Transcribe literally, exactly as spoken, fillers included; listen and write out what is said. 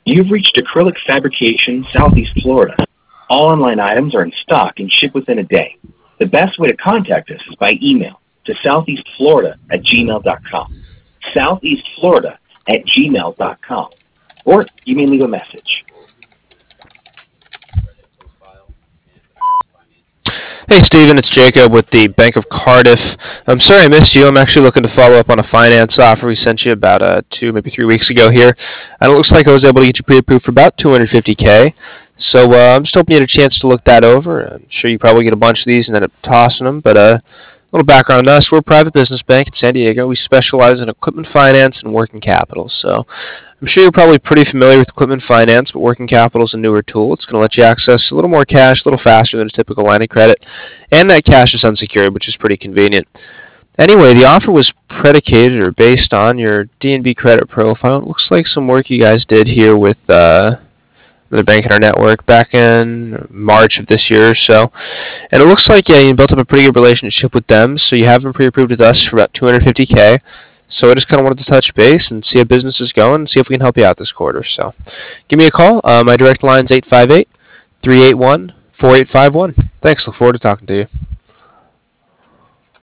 You've reached Acrylic Fabrication, Southeast Florida. All online items are in stock and ship within a day. The best way to contact us is by email to southeastflorida at gmail dot com. southeastflorida at gmail dot com. Or you may leave a message. Hey Steven, it's Jacob with the Bank of Cardiff. I'm sorry I missed you. I'm actually looking to follow up on a finance offer we sent you about uh, two, maybe three weeks ago here. And it looks like I was able to get you pre-approved for about two hundred fifty K. So uh, I'm just hoping you had a chance to look that over. I'm sure you probably get a bunch of these and end up tossing them. But uh, a little background on us. We're a private business bank in San Diego. We specialize in equipment finance and working capital. So I'm sure you're probably pretty familiar with equipment finance, but working capital is a newer tool. It's going to let you access a little more cash, a little faster than a typical line of credit, and that cash is unsecured, which is pretty convenient. Anyway, the offer was predicated or based on your D N B credit profile. It looks like some work you guys did here with uh, the bank in our network back in March of this year or so. And it looks like, yeah, you built up a pretty good relationship with them, so you have been pre-approved with us for about two hundred fifty K. So I just kind of wanted to touch base and see how business is going and see if we can help you out this quarter. So give me a call. Uh, my direct line is eight five eight, three eight one, four eight five one. Thanks. Look forward to talking to you.